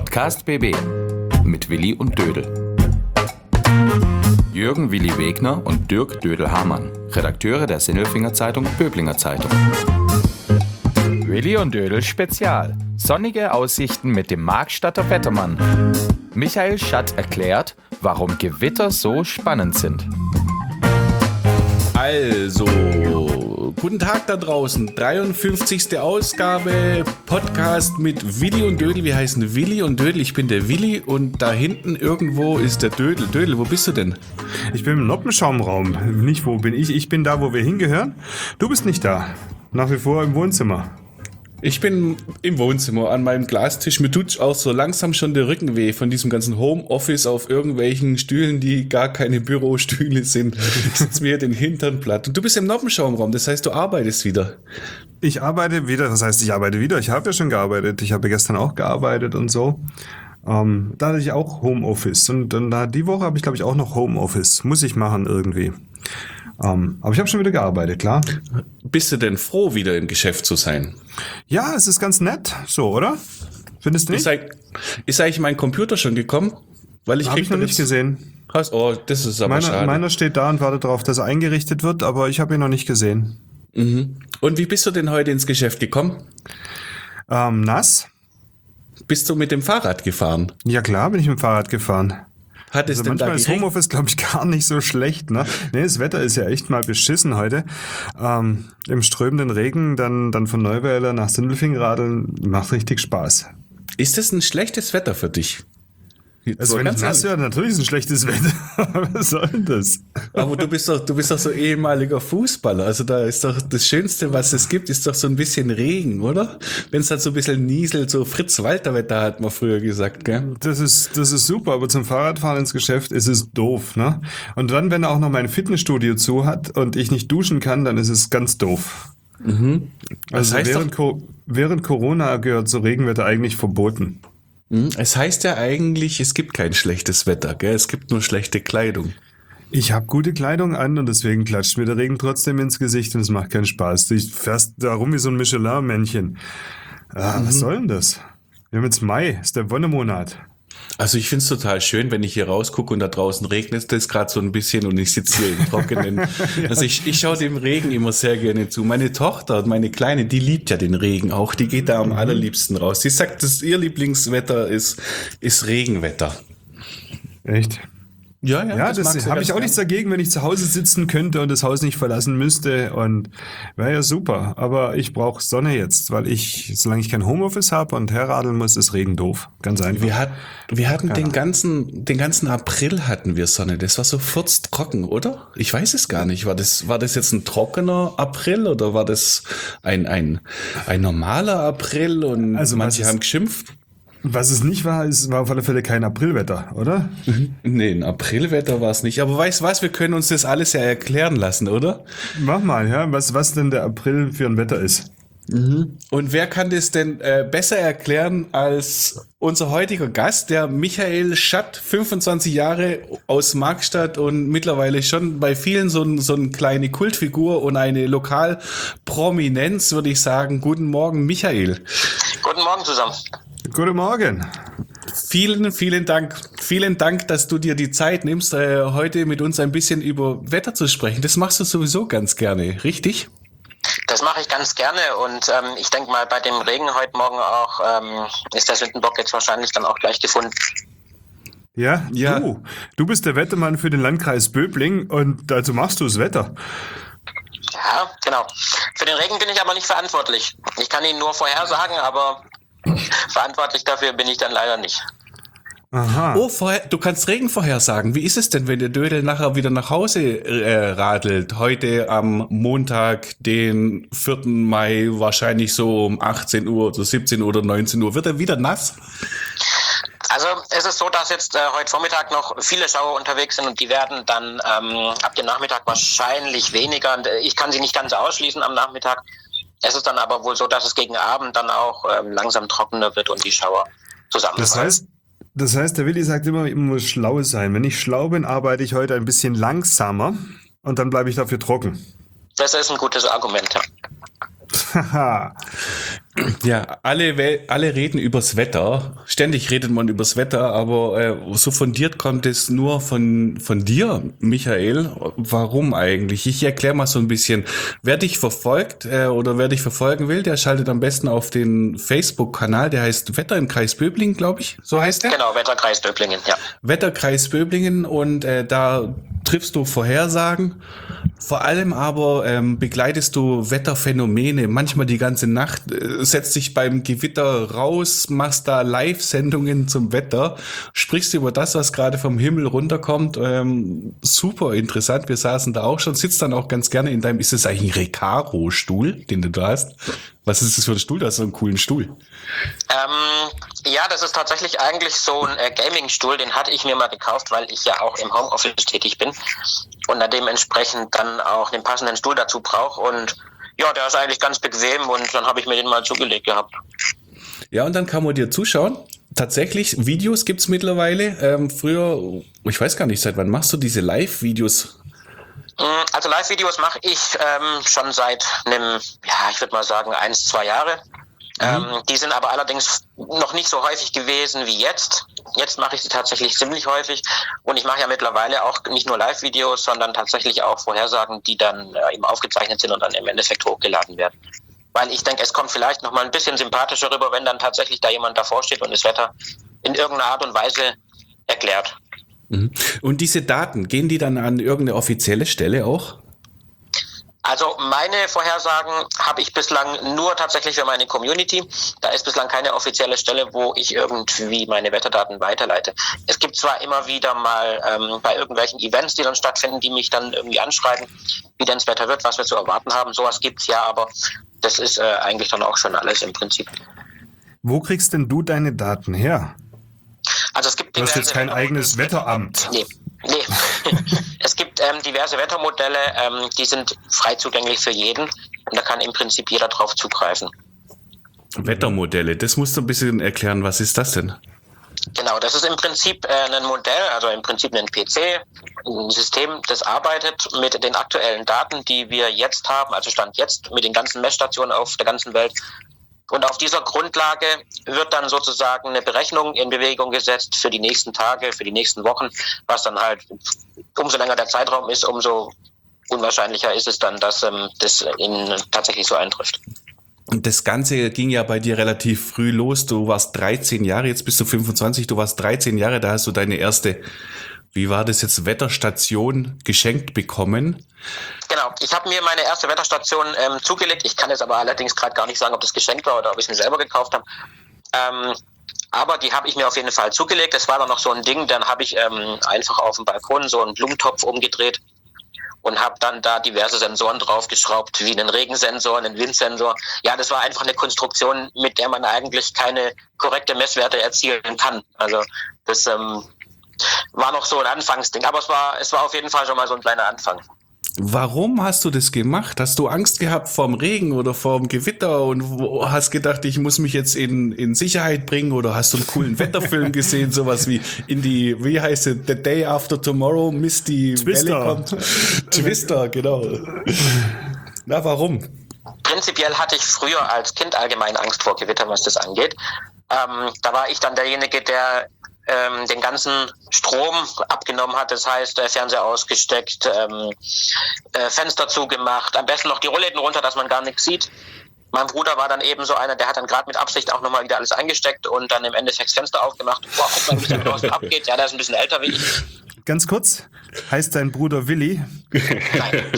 Podcast BB mit Willi und Dödel. Jürgen Willi Wegner und Dirk Dödel-Hamann, Redakteure der Sinnelfinger Zeitung Böblinger Zeitung. Willi und Dödel Spezial. Sonnige Aussichten mit dem Markstadter Wettermann. Michael Schatt erklärt, warum Gewitter so spannend sind. Also, guten Tag da draußen, 53. Ausgabe, Podcast mit Willi und Dödel. Wir heißen Willi und Dödel, ich bin der Willi und da hinten irgendwo ist der Dödel. Dödel, wo bist du denn? Ich bin im Noppenschaumraum. Nicht, wo bin ich? Ich bin da, wo wir hingehören. Du bist nicht da. Nach wie vor im Wohnzimmer. Ich bin im Wohnzimmer an meinem Glastisch. Mir tut auch so langsam schon der Rücken weh von diesem ganzen Homeoffice auf irgendwelchen Stühlen, die gar keine Bürostühle sind. Ich sitze mir den Hintern platt. Und du bist im Noppenschaumraum, das heißt, du arbeitest wieder. Ich arbeite wieder. Das heißt, ich arbeite wieder. Ich habe ja schon gearbeitet. Ich habe gestern auch gearbeitet und so. Da hatte ich auch Homeoffice. Und dann die Woche habe ich, glaube ich, auch noch Homeoffice. Muss ich machen irgendwie. Aber ich habe schon wieder gearbeitet, klar. Bist du denn froh, wieder im Geschäft zu sein? Ja, es ist ganz nett. So, oder? Findest du nicht? Ist eigentlich mein Computer schon gekommen? Weil ich Habe ich noch nicht gesehen. Oh, das ist aber schade. Meiner steht da und wartet darauf, dass er eingerichtet wird, aber ich habe ihn noch nicht gesehen. Mhm. Und wie bist du denn heute ins Geschäft gekommen? Nass. Bist du mit dem Fahrrad gefahren? Ja klar, bin ich mit dem Fahrrad gefahren. Also manchmal ist Homeoffice, glaube ich, gar nicht so schlecht, ne? Nee, das Wetter ist ja echt mal beschissen heute. Im strömenden Regen dann von Neuweiler nach Sindelfingen radeln, macht richtig Spaß. Ist das ein schlechtes Wetter für dich? Also wenn ich nass werde, natürlich ist es ein schlechtes Wetter. Was soll denn das? Aber du bist doch so ehemaliger Fußballer. Also da ist doch das Schönste, was es gibt, ist doch so ein bisschen Regen, oder? Wenn es halt so ein bisschen nieselt, so Fritz-Walter-Wetter hat man früher gesagt, gell? Das ist super, aber zum Fahrradfahren ins Geschäft ist es doof, ne? Und dann, wenn er auch noch mein Fitnessstudio zu hat und ich nicht duschen kann, dann ist es ganz doof. Mhm. Also während Corona gehört so Regenwetter eigentlich verboten. Es heißt ja eigentlich, es gibt kein schlechtes Wetter, gell? Es gibt nur schlechte Kleidung. Ich habe gute Kleidung an und deswegen klatscht mir der Regen trotzdem ins Gesicht und es macht keinen Spaß. Du fährst da rum wie so ein Michelin-Männchen. Was soll denn das? Wir haben jetzt Mai, ist der Wonnemonat. Also ich finde es total schön, wenn ich hier rausgucke und da draußen regnet es gerade so ein bisschen und ich sitze hier im Trockenen. Ja. Also ich schaue dem Regen immer sehr gerne zu. Meine Tochter, meine Kleine, die liebt ja den Regen auch. Die geht da am allerliebsten raus. Die sagt, dass ihr Lieblingswetter ist Regenwetter. Echt? Ja, das habe ich auch nichts dagegen, wenn ich zu Hause sitzen könnte und das Haus nicht verlassen müsste und wäre ja super. Aber ich brauche Sonne jetzt, weil solange ich kein Homeoffice habe und herradeln muss, ist Regen doof. Ganz einfach. Wir hatten den ganzen April hatten wir Sonne. Das war so furztrocken, oder? Ich weiß es gar nicht. War das jetzt ein trockener April oder war das ein normaler April und also manche haben geschimpft? Was es nicht war, war auf alle Fälle kein Aprilwetter, oder? Nee, ein Aprilwetter war es nicht. Aber weißt du was, wir können uns das alles ja erklären lassen, oder? Mach mal, ja, was denn der April für ein Wetter ist. Mhm. Und wer kann das denn besser erklären als unser heutiger Gast, der Michael Schatt, 25 Jahre aus Markstadt und mittlerweile schon bei vielen so eine kleine Kultfigur und eine Lokalprominenz, würde ich sagen. Guten Morgen, Michael. Guten Morgen zusammen. Guten Morgen. Vielen Dank. Vielen Dank, dass du dir die Zeit nimmst, heute mit uns ein bisschen über Wetter zu sprechen. Das machst du sowieso ganz gerne, richtig? Das mache ich ganz gerne und ich denke mal, bei dem Regen heute Morgen auch ist der Sündenbock jetzt wahrscheinlich dann auch gleich gefunden. Ja. Du bist der Wettermann für den Landkreis Böbling und dazu machst du das Wetter. Ja, genau. Für den Regen bin ich aber nicht verantwortlich. Ich kann ihn nur vorhersagen, aber verantwortlich dafür bin ich dann leider nicht. Aha. Oh, du kannst Regen vorhersagen. Wie ist es denn, wenn der Dödel nachher wieder nach Hause radelt? Heute am Montag, den 4. Mai, wahrscheinlich so um 18 Uhr oder 17 Uhr oder 19 Uhr. Wird er wieder nass? Also es ist so, dass jetzt heute Vormittag noch viele Schauer unterwegs sind und die werden dann ab dem Nachmittag wahrscheinlich weniger. Ich kann sie nicht ganz ausschließen am Nachmittag. Es ist dann aber wohl so, dass es gegen Abend dann auch langsam trockener wird und die Schauer zusammenfallen. Das heißt, der Willi sagt immer, ich muss schlau sein. Wenn ich schlau bin, arbeite ich heute ein bisschen langsamer und dann bleibe ich dafür trocken. Das ist ein gutes Argument, ja. Haha. Ja, alle reden übers Wetter. Ständig redet man übers Wetter, aber so fundiert kommt es nur von dir, Michael. Warum eigentlich? Ich erkläre mal so ein bisschen. Wer dich verfolgt oder wer dich verfolgen will, der schaltet am besten auf den Facebook-Kanal. Der heißt Wetter im Kreis Böblingen, glaube ich. So heißt der? Genau, Wetterkreis Böblingen, ja. Wetterkreis Böblingen, und da triffst du Vorhersagen. Vor allem aber begleitest du Wetterphänomene, manchmal die ganze Nacht, setzt dich beim Gewitter raus, machst da Live-Sendungen zum Wetter, sprichst über das, was gerade vom Himmel runterkommt. Super interessant, wir saßen da auch schon, sitzt dann auch ganz gerne in deinem, ist das eigentlich ein Recaro-Stuhl, den du da hast? Was ist das für ein Stuhl? Du hast so einen coolen Stuhl. Ja, das ist tatsächlich eigentlich so ein Gaming-Stuhl, den hatte ich mir mal gekauft, weil ich ja auch im Homeoffice tätig bin und da dementsprechend dann auch den passenden Stuhl dazu brauche, und ja, der ist eigentlich ganz bequem, und dann habe ich mir den mal zugelegt gehabt. Ja, und dann kann man dir zuschauen. Tatsächlich, Videos gibt's mittlerweile. Früher, ich weiß gar nicht, seit wann machst du diese Live-Videos? Also Live-Videos mache ich schon seit ich würde mal sagen 1-2 Jahre. Die sind aber allerdings noch nicht so häufig gewesen wie jetzt. Jetzt mache ich sie tatsächlich ziemlich häufig, und ich mache ja mittlerweile auch nicht nur Live-Videos, sondern tatsächlich auch Vorhersagen, die dann eben aufgezeichnet sind und dann im Endeffekt hochgeladen werden. Weil ich denke, es kommt vielleicht noch mal ein bisschen sympathischer rüber, wenn dann tatsächlich da jemand davor steht und das Wetter in irgendeiner Art und Weise erklärt. Und diese Daten, gehen die dann an irgendeine offizielle Stelle auch? Also meine Vorhersagen habe ich bislang nur tatsächlich für meine Community. Da ist bislang keine offizielle Stelle, wo ich irgendwie meine Wetterdaten weiterleite. Es gibt zwar immer wieder mal bei irgendwelchen Events, die dann stattfinden, die mich dann irgendwie anschreiben, wie denn das Wetter wird, was wir zu erwarten haben. Sowas gibt's ja, aber das ist eigentlich dann auch schon alles im Prinzip. Wo kriegst denn du deine Daten her? Also es gibt Du hast jetzt kein eigenes Wetteramt. Nee. Es gibt diverse Wettermodelle, die sind frei zugänglich für jeden, und da kann im Prinzip jeder drauf zugreifen. Wettermodelle, das musst du ein bisschen erklären, was ist das denn? Genau, das ist im Prinzip ein Modell, also im Prinzip ein PC, ein System, das arbeitet mit den aktuellen Daten, die wir jetzt haben, also Stand jetzt mit den ganzen Messstationen auf der ganzen Welt. Und auf dieser Grundlage wird dann sozusagen eine Berechnung in Bewegung gesetzt für die nächsten Tage, für die nächsten Wochen, was dann halt, umso länger der Zeitraum ist, umso unwahrscheinlicher ist es dann, dass das tatsächlich so eintrifft. Und das Ganze ging ja bei dir relativ früh los. Du warst 13 Jahre, jetzt bist du 25, du warst 13 Jahre, da hast du deine erste, wie war das jetzt, Wetterstation geschenkt bekommen. Genau, ich habe mir meine erste Wetterstation zugelegt. Ich kann jetzt aber allerdings gerade gar nicht sagen, ob das geschenkt war oder ob ich es mir selber gekauft habe. Aber die habe ich mir auf jeden Fall zugelegt. Das war dann noch so ein Ding, dann habe ich einfach auf dem Balkon so einen Blumentopf umgedreht und habe dann da diverse Sensoren draufgeschraubt, wie einen Regensensor, einen Windsensor. Ja, das war einfach eine Konstruktion, mit der man eigentlich keine korrekte Messwerte erzielen kann. Also das war noch so ein Anfangsding, aber es war auf jeden Fall schon mal so ein kleiner Anfang. Warum hast du das gemacht? Hast du Angst gehabt vorm Regen oder vorm Gewitter und hast gedacht, ich muss mich jetzt in Sicherheit bringen, oder hast du einen coolen Wetterfilm gesehen, sowas wie wie heißt es, The Day After Tomorrow, Misty Valley kommt? Twister, genau. Na, warum? Prinzipiell hatte ich früher als Kind allgemein Angst vor Gewitter, was das angeht. Da war ich dann derjenige, der den ganzen Strom abgenommen hat, das heißt Fernseher ausgesteckt, Fenster zugemacht, am besten noch die Rollläden runter, dass man gar nichts sieht. Mein Bruder war dann eben so einer, der hat dann gerade mit Absicht auch nochmal wieder alles eingesteckt und dann im Endeffekt das Fenster aufgemacht. Boah, guck mal, wie es da draußen abgeht. Ja, der ist ein bisschen älter wie ich. Ganz kurz, heißt dein Bruder Willi? Nein.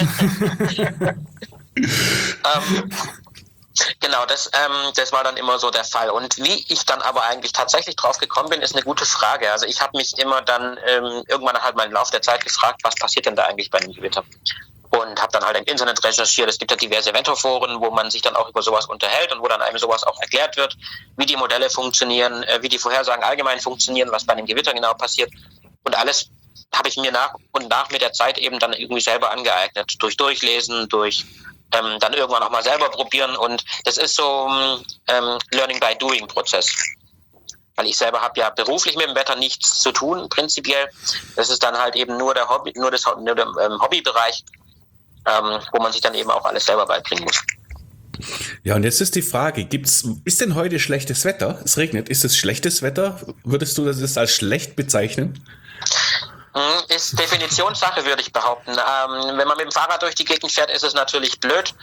Genau, das war dann immer so der Fall. Und wie ich dann aber eigentlich tatsächlich drauf gekommen bin, ist eine gute Frage. Also ich habe mich immer dann irgendwann halt mal im Laufe der Zeit gefragt, was passiert denn da eigentlich bei einem Gewitter? Und habe dann halt im Internet recherchiert. Es gibt ja diverse Wetterforen, wo man sich dann auch über sowas unterhält und wo dann einem sowas auch erklärt wird, wie die Modelle funktionieren, wie die Vorhersagen allgemein funktionieren, was bei einem Gewitter genau passiert. Und alles habe ich mir nach und nach mit der Zeit eben dann irgendwie selber angeeignet. Durch Durchlesen, durch dann irgendwann auch mal selber probieren. Und das ist so ein Learning-by-Doing-Prozess. Weil ich selber habe ja beruflich mit dem Wetter nichts zu tun, prinzipiell. Das ist dann halt eben nur der Hobbybereich, wo man sich dann eben auch alles selber beibringen muss. Ja, und jetzt ist die Frage, ist denn heute schlechtes Wetter? Es regnet. Ist es schlechtes Wetter? Würdest du das als schlecht bezeichnen? Ist Definitionssache, würde ich behaupten. Wenn man mit dem Fahrrad durch die Gegend fährt, ist es natürlich blöd.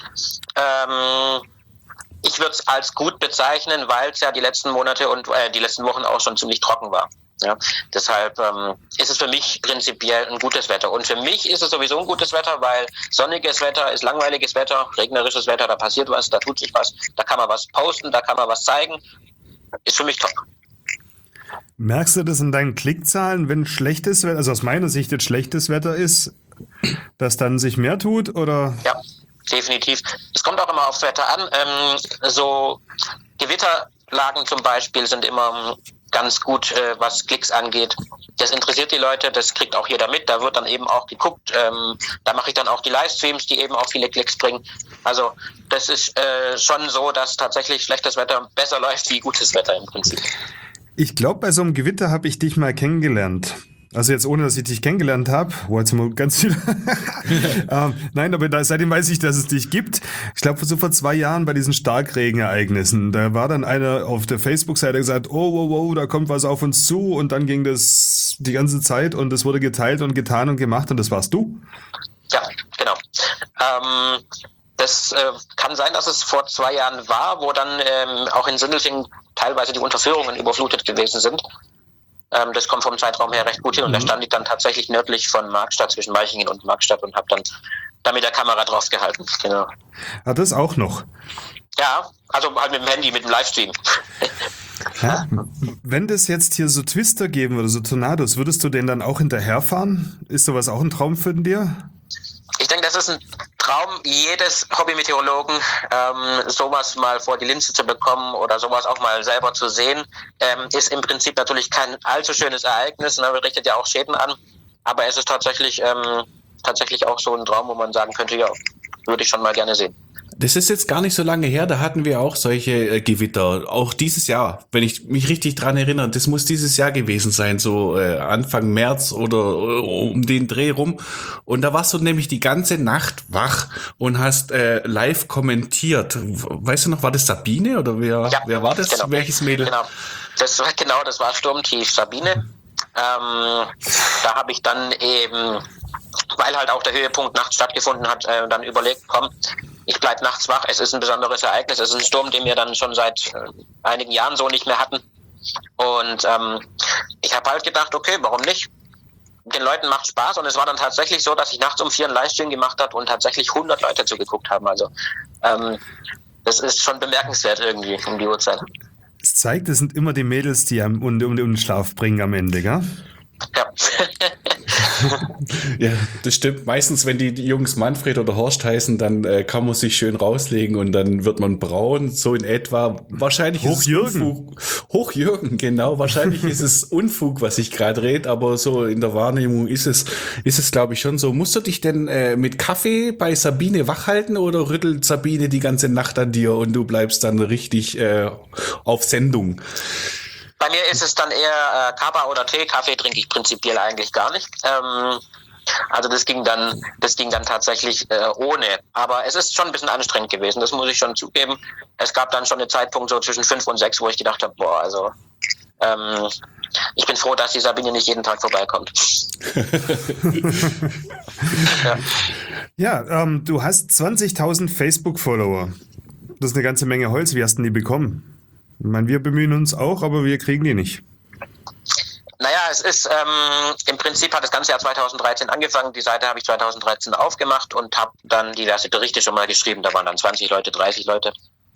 Ich würde es als gut bezeichnen, weil es ja die letzten Monate und die letzten Wochen auch schon ziemlich trocken war. Ja, deshalb ist es für mich prinzipiell ein gutes Wetter. Und für mich ist es sowieso ein gutes Wetter, weil sonniges Wetter ist langweiliges Wetter, regnerisches Wetter, da passiert was, da tut sich was, da kann man was posten, da kann man was zeigen. Ist für mich top. Merkst du das in deinen Klickzahlen, wenn schlechtes Wetter, also aus meiner Sicht jetzt schlechtes Wetter ist, dass dann sich mehr tut, oder? Ja, definitiv. Es kommt auch immer aufs Wetter an. So Gewitterlagen zum Beispiel sind immer ganz gut, was Klicks angeht. Das interessiert die Leute, das kriegt auch jeder mit. Da wird dann eben auch geguckt. Da mache ich dann auch die Livestreams, die eben auch viele Klicks bringen. Also das ist schon so, dass tatsächlich schlechtes Wetter besser läuft wie gutes Wetter im Prinzip. Ich glaube, bei so einem Gewitter habe ich dich mal kennengelernt. Also jetzt ohne, dass ich dich kennengelernt habe. Jetzt mal ganz viel. Nein, aber seitdem weiß ich, dass es dich gibt. Ich glaube, so vor 2 Jahren bei diesen Starkregenereignissen, da war dann einer auf der Facebook-Seite gesagt, oh, da kommt was auf uns zu, und dann ging das die ganze Zeit und es wurde geteilt und getan und gemacht, und das warst du? Ja, genau. Das kann sein, dass es vor 2 Jahren war, wo dann auch in Sindelfingen teilweise die Unterführungen überflutet gewesen sind. Das kommt vom Zeitraum her recht gut hin, und da stand ich dann tatsächlich nördlich von Markstadt, zwischen Weichingen und Markstadt, und habe dann da mit der Kamera drauf gehalten. Genau. Ah, das auch noch? Ja, also halt mit dem Handy, mit dem Livestream. Ja. Wenn das jetzt hier so Twister geben würde, so Tornados, würdest du denen dann auch hinterherfahren? Ist sowas auch ein Traum für dir? Ich denke, das ist ein Traum jedes Hobbymeteorologen, sowas mal vor die Linse zu bekommen oder sowas auch mal selber zu sehen. Ist im Prinzip natürlich kein allzu schönes Ereignis, ne, richtet ja auch Schäden an, aber es ist tatsächlich auch so ein Traum, wo man sagen könnte, ja, würde ich schon mal gerne sehen. Das ist jetzt gar nicht so lange her, da hatten wir auch solche Gewitter, auch dieses Jahr, wenn ich mich richtig dran erinnere, das muss dieses Jahr gewesen sein, so Anfang März oder um den Dreh rum, und da warst du nämlich die ganze Nacht wach und hast live kommentiert. Weißt du noch, war das Sabine oder wer war das? Genau. Welches Mädel? Genau, das war Sturmtief Sabine. Da habe ich dann eben, weil halt auch der Höhepunkt nachts stattgefunden hat, dann überlegt, komm, ich bleib nachts wach, es ist ein besonderes Ereignis, es ist ein Sturm, den wir dann schon seit einigen Jahren so nicht mehr hatten. Und ich habe halt gedacht, okay, warum nicht? Den Leuten macht Spaß, und es war dann tatsächlich so, dass ich nachts um 4 einen Livestream gemacht habe und tatsächlich 100 Leute zugeguckt haben. Also das ist schon bemerkenswert irgendwie um die Uhrzeit. Es zeigt, es sind immer die Mädels, die um den Schlaf bringen am Ende, gell? Ja. Ja, das stimmt. Meistens, wenn die Jungs Manfred oder Horst heißen, dann kann man sich schön rauslegen und dann wird man braun, so in etwa. Wahrscheinlich ist es Unfug. Hochjürgen, genau. Wahrscheinlich ist es Unfug, was ich gerade rede, aber so in der Wahrnehmung ist es, glaube ich, schon so. Musst du dich denn mit Kaffee bei Sabine wachhalten, oder rüttelt Sabine die ganze Nacht an dir und du bleibst dann richtig auf Sendung? Bei mir ist es dann eher Kaba oder Tee. Kaffee trinke ich prinzipiell eigentlich gar nicht. Also das ging dann tatsächlich ohne. Aber es ist schon ein bisschen anstrengend gewesen, das muss ich schon zugeben. Es gab dann schon einen Zeitpunkt so zwischen 5 und 6, wo ich gedacht habe, ich bin froh, dass die Sabine nicht jeden Tag vorbeikommt. Ja, du hast 20.000 Facebook-Follower. Das ist eine ganze Menge Holz. Wie hast du die bekommen? Ich meine, wir bemühen uns auch, aber wir kriegen die nicht. Naja, es ist, im Prinzip hat das ganze Jahr 2013 angefangen. Die Seite habe ich 2013 aufgemacht und habe dann diverse Berichte schon mal geschrieben. Da waren dann 20 Leute, 30 Leute.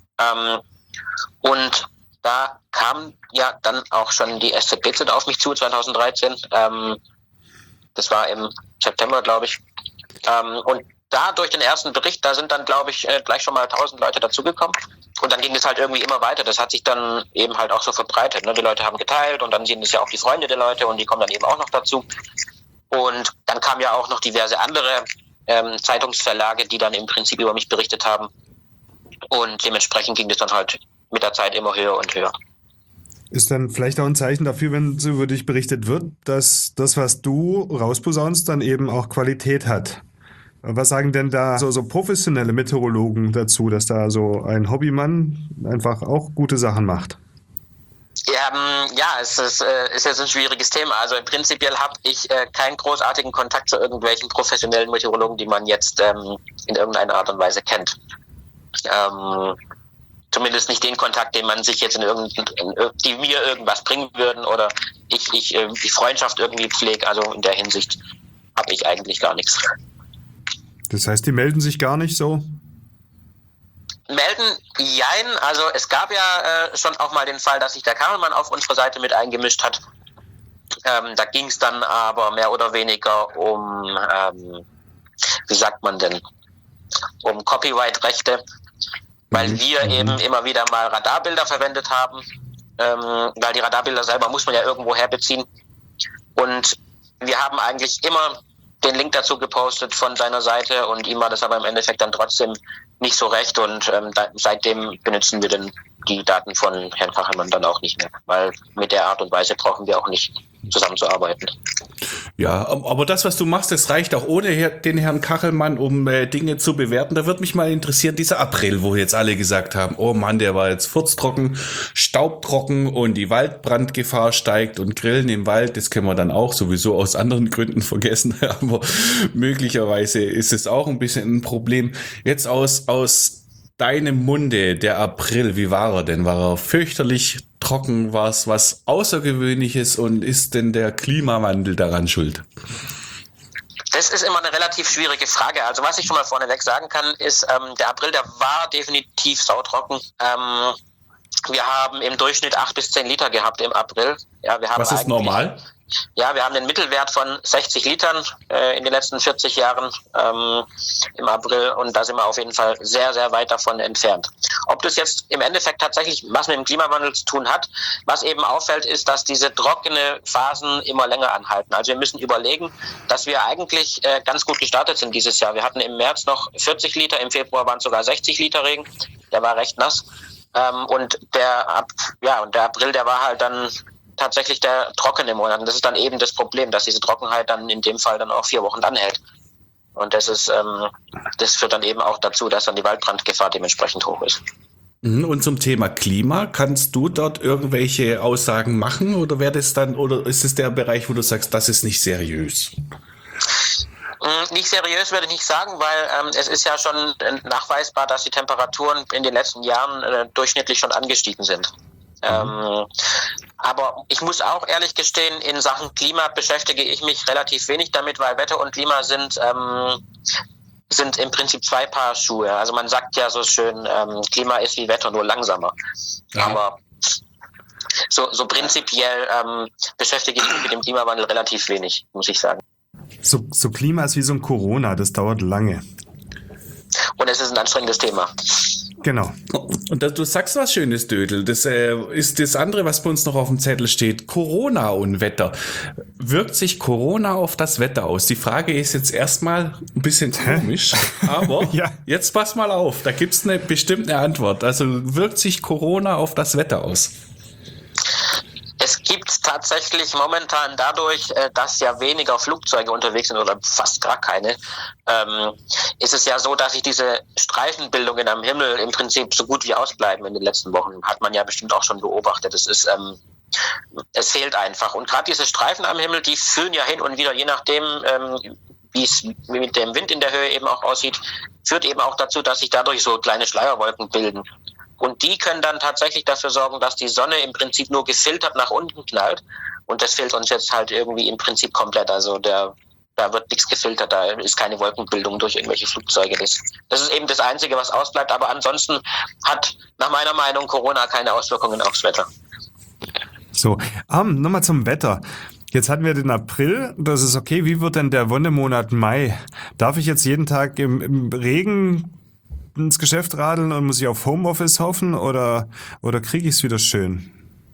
Und da kam ja dann auch schon die SZBZ auf mich zu, 2013. Das war im September, glaube ich. Und da durch den ersten Bericht, da sind dann, glaube ich, gleich schon mal 1000 Leute dazugekommen. Und dann ging es halt irgendwie immer weiter. Das hat sich dann eben halt auch so verbreitet. Ne? Die Leute haben geteilt und dann sehen es ja auch die Freunde der Leute und die kommen dann eben auch noch dazu. Und dann kamen ja auch noch diverse andere Zeitungsverlage, die dann im Prinzip über mich berichtet haben. Und dementsprechend ging es dann halt mit der Zeit immer höher und höher. Ist dann vielleicht auch ein Zeichen dafür, wenn so über dich berichtet wird, dass das, was du rausposaunst, dann eben auch Qualität hat. Was sagen denn da so professionelle Meteorologen dazu, dass da so ein Hobbymann einfach auch gute Sachen macht? Ja, es ist jetzt ein schwieriges Thema. Also prinzipiell habe ich keinen großartigen Kontakt zu irgendwelchen professionellen Meteorologen, die man jetzt in irgendeiner Art und Weise kennt. Zumindest nicht den Kontakt, den man sich jetzt die mir irgendwas bringen würden oder ich die Freundschaft irgendwie pflege. Also in der Hinsicht habe ich eigentlich gar nichts. Das heißt, die melden sich gar nicht so? Melden, jein. Also es gab ja schon auch mal den Fall, dass sich der Kachelmann auf unsere Seite mit eingemischt hat. Da ging es dann aber mehr oder weniger um, wie sagt man denn, um Copyright-Rechte, weil wir eben immer wieder mal Radarbilder verwendet haben, weil die Radarbilder selber muss man ja irgendwo herbeziehen. Und wir haben eigentlich immer den Link dazu gepostet von seiner Seite und ihm war das aber im Endeffekt dann trotzdem nicht so recht und seitdem benutzen wir dann die Daten von Herrn Kachelmann dann auch nicht mehr, weil mit der Art und Weise brauchen wir auch nicht zusammenzuarbeiten. Ja, aber das, was du machst, das reicht auch ohne den Herrn Kachelmann, um Dinge zu bewerten. Da würde mich mal interessieren, dieser April, wo jetzt alle gesagt haben, oh Mann, der war jetzt furztrocken, staubtrocken und die Waldbrandgefahr steigt und Grillen im Wald, das können wir dann auch sowieso aus anderen Gründen vergessen, aber möglicherweise ist es auch ein bisschen ein Problem. Jetzt aus deinem Munde, der April, wie war er denn? War er fürchterlich trocken? War es was Außergewöhnliches und ist denn der Klimawandel daran schuld? Das ist immer eine relativ schwierige Frage. Also was ich schon mal vorneweg sagen kann, ist, der April, der war definitiv sautrocken. Wir haben im Durchschnitt 8 bis 10 Liter gehabt im April. Ja, wir haben was ist normal? Ja, wir haben einen Mittelwert von 60 Litern in den letzten 40 Jahren im April und da sind wir auf jeden Fall sehr, sehr weit davon entfernt. Ob das jetzt im Endeffekt tatsächlich was mit dem Klimawandel zu tun hat, was eben auffällt, ist, dass diese trockene Phasen immer länger anhalten. Also wir müssen überlegen, dass wir eigentlich ganz gut gestartet sind dieses Jahr. Wir hatten im März noch 40 Liter, im Februar waren es sogar 60 Liter Regen, der war recht nass und der April, der war halt dann tatsächlich der trockene Monat. Und das ist dann eben das Problem, dass diese Trockenheit dann in dem Fall dann auch 4 Wochen anhält. Und das führt dann eben auch dazu, dass dann die Waldbrandgefahr dementsprechend hoch ist. Und zum Thema Klima, kannst du dort irgendwelche Aussagen machen oder oder ist es der Bereich, wo du sagst, das ist nicht seriös? Nicht seriös würde ich nicht sagen, weil es ist ja schon nachweisbar, dass die Temperaturen in den letzten Jahren durchschnittlich schon angestiegen sind. Aber ich muss auch ehrlich gestehen, in Sachen Klima beschäftige ich mich relativ wenig damit, weil Wetter und Klima sind im Prinzip 2 Paar Schuhe. Also man sagt ja so schön, Klima ist wie Wetter, nur langsamer. Ja. Aber so prinzipiell beschäftige ich mich mit dem Klimawandel relativ wenig, muss ich sagen. So Klima ist wie so ein Corona, das dauert lange. Und es ist ein anstrengendes Thema. Genau. Und du sagst was Schönes, Dödel. Das ist das andere, was bei uns noch auf dem Zettel steht. Corona und Wetter. Wirkt sich Corona auf das Wetter aus? Die Frage ist jetzt erstmal ein bisschen komisch, aber ja. Jetzt pass mal auf, da gibt's bestimmt eine Antwort. Also wirkt sich Corona auf das Wetter aus? Es gibt tatsächlich momentan dadurch, dass ja weniger Flugzeuge unterwegs sind oder fast gar keine, ist es ja so, dass sich diese Streifenbildungen am Himmel im Prinzip so gut wie ausbleiben in den letzten Wochen. Hat man ja bestimmt auch schon beobachtet. Es fehlt einfach. Und gerade diese Streifen am Himmel, die führen ja hin und wieder, je nachdem, wie es mit dem Wind in der Höhe eben auch aussieht, führt eben auch dazu, dass sich dadurch so kleine Schleierwolken bilden. Und die können dann tatsächlich dafür sorgen, dass die Sonne im Prinzip nur gefiltert nach unten knallt. Und das fehlt uns jetzt halt irgendwie im Prinzip komplett. Also da wird nichts gefiltert, da ist keine Wolkenbildung durch irgendwelche Flugzeuge. Das ist eben das Einzige, was ausbleibt. Aber ansonsten hat nach meiner Meinung Corona keine Auswirkungen aufs Wetter. So, nochmal zum Wetter. Jetzt hatten wir den April, das ist okay. Wie wird denn der Wonnemonat Mai? Darf ich jetzt jeden Tag im Regen ins Geschäft radeln und muss ich auf Homeoffice hoffen oder kriege ich es wieder schön?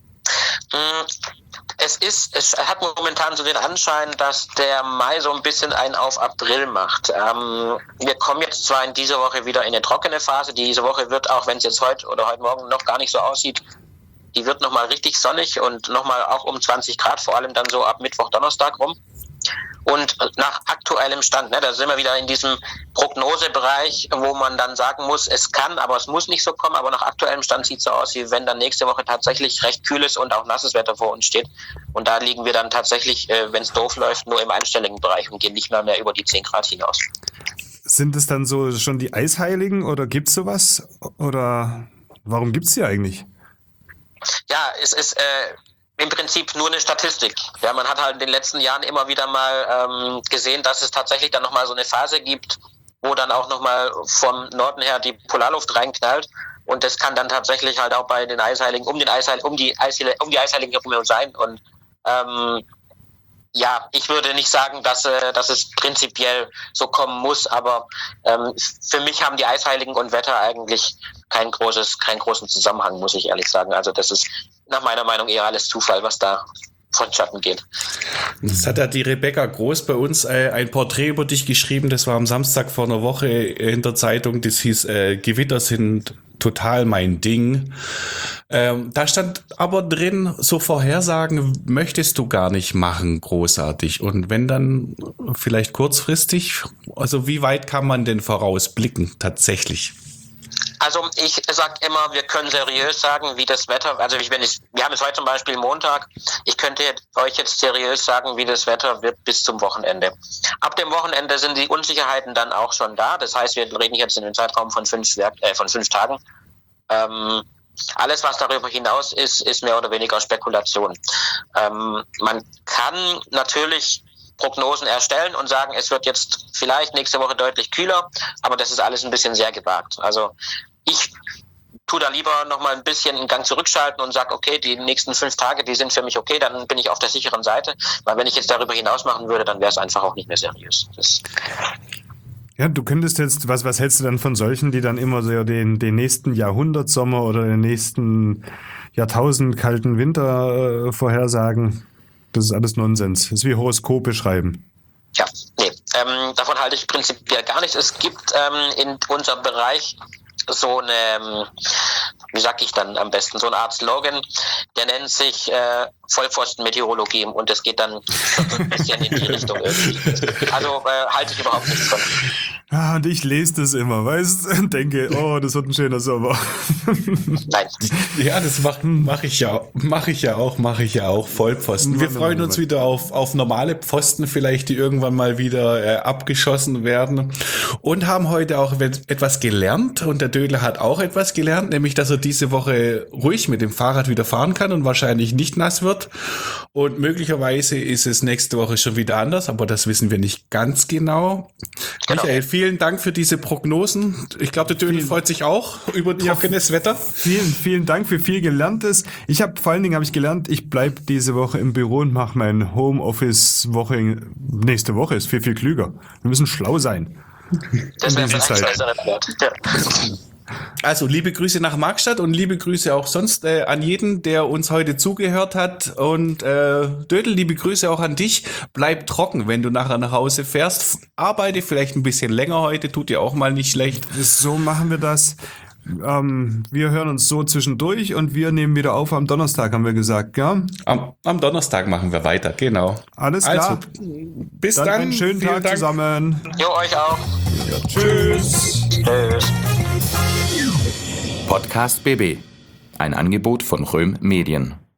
Es hat momentan so den Anschein, dass der Mai so ein bisschen einen auf April macht. Wir kommen jetzt zwar in dieser Woche wieder in eine trockene Phase. Diese Woche wird, auch wenn es jetzt heute Morgen noch gar nicht so aussieht, die wird nochmal richtig sonnig und nochmal auch um 20 Grad, vor allem dann so ab Mittwoch, Donnerstag rum. und nach aktuellem Stand, da sind wir wieder in diesem Prognosebereich, wo man dann sagen muss, es kann, aber es muss nicht so kommen, aber nach aktuellem Stand sieht es so aus, wie wenn dann nächste Woche tatsächlich recht kühles und auch nasses Wetter vor uns steht. Und da liegen wir dann tatsächlich, wenn es doof läuft, nur im einstelligen Bereich und gehen nicht mehr über die 10 Grad hinaus. Sind es dann so schon die Eisheiligen oder gibt's sowas? Oder warum gibt's die eigentlich? Ja, es ist im Prinzip nur eine Statistik. Ja, man hat halt in den letzten Jahren immer wieder mal gesehen, dass es tatsächlich dann nochmal so eine Phase gibt, wo dann auch nochmal vom Norden her die Polarluft reinknallt. Und das kann dann tatsächlich halt auch bei den Eisheiligen, um die Eisheiligen herum sein. Und ja, ich würde nicht sagen, dass es prinzipiell so kommen muss, aber für mich haben die Eisheiligen und Wetter eigentlich keinen großen Zusammenhang, muss ich ehrlich sagen. Also das ist nach meiner Meinung eher alles Zufall, was da vonstatten geht. Das hat ja die Rebecca Groß bei uns ein Porträt über dich geschrieben, das war am Samstag vor einer Woche in der Zeitung, das hieß Gewitter sind total mein Ding. Da stand aber drin, so Vorhersagen möchtest du gar nicht machen, großartig. Und wenn dann vielleicht kurzfristig, also wie weit kann man denn vorausblicken tatsächlich? Also ich sage immer, wir können seriös sagen, wie das Wetter, also wir haben es heute zum Beispiel Montag, ich könnte euch jetzt seriös sagen, wie das Wetter wird bis zum Wochenende. Ab dem Wochenende sind die Unsicherheiten dann auch schon da, das heißt, wir reden jetzt in einem Zeitraum von 5 Tagen. Alles, was darüber hinaus ist mehr oder weniger Spekulation. Man kann natürlich Prognosen erstellen und sagen, es wird jetzt vielleicht nächste Woche deutlich kühler, aber das ist alles ein bisschen sehr gewagt. Also ich tue da lieber nochmal ein bisschen einen Gang zurückschalten und sage, okay, die nächsten 5 Tage, die sind für mich okay, dann bin ich auf der sicheren Seite, weil wenn ich jetzt darüber hinaus machen würde, dann wäre es einfach auch nicht mehr seriös. Ja, du könntest jetzt, was hältst du dann von solchen, die dann immer so den nächsten Jahrhundertsommer oder den nächsten Jahrtausend kalten Winter vorhersagen? Das ist alles Nonsens. Das ist wie Horoskope schreiben. Ja, nee, davon halte ich prinzipiell gar nichts. Es gibt in unserem Bereich so eine, wie sag ich dann am besten, so eine Art Slogan, der nennt sich Vollpfosten-Meteorologie und das geht dann ein bisschen in die Richtung irgendwie. Also halte ich überhaupt nichts von. Ja, und ich lese das immer, weißt du, und denke, oh, das wird ein schöner Sommer. Nein. Ja, das mache ich ja auch, Vollpfosten. Wir freuen uns wieder auf normale Pfosten vielleicht, die irgendwann mal wieder abgeschossen werden und haben heute auch etwas gelernt und der Dödel hat auch etwas gelernt, nämlich, dass er diese Woche ruhig mit dem Fahrrad wieder fahren kann und wahrscheinlich nicht nass wird und möglicherweise ist es nächste Woche schon wieder anders, aber das wissen wir nicht ganz genau. Michael, vielen Dank für diese Prognosen. Ich glaube, der Dödel freut sich auch über trockenes Wetter. Vielen Dank für viel Gelerntes. Vor allen Dingen habe ich gelernt, ich bleibe diese Woche im Büro und mache mein Homeoffice-Woche. Nächste Woche ist viel klüger. Wir müssen schlau sein. Das wäre vielleicht bessere Wert. Ja. Also liebe Grüße nach Markstadt und liebe Grüße auch sonst an jeden, der uns heute zugehört hat. Und Dödel, liebe Grüße auch an dich. Bleib trocken, wenn du nachher nach Hause fährst. Arbeite vielleicht ein bisschen länger heute, tut dir auch mal nicht schlecht. So machen wir das. Wir hören uns so zwischendurch und wir nehmen wieder auf am Donnerstag, haben wir gesagt, ja? Am Donnerstag machen wir weiter, genau. Alles klar. Also, bis dann. Einen schönen Tag zusammen. Jo, euch auch. Ja, tschüss. Tschüss. Podcast BB. Ein Angebot von Röhm Medien.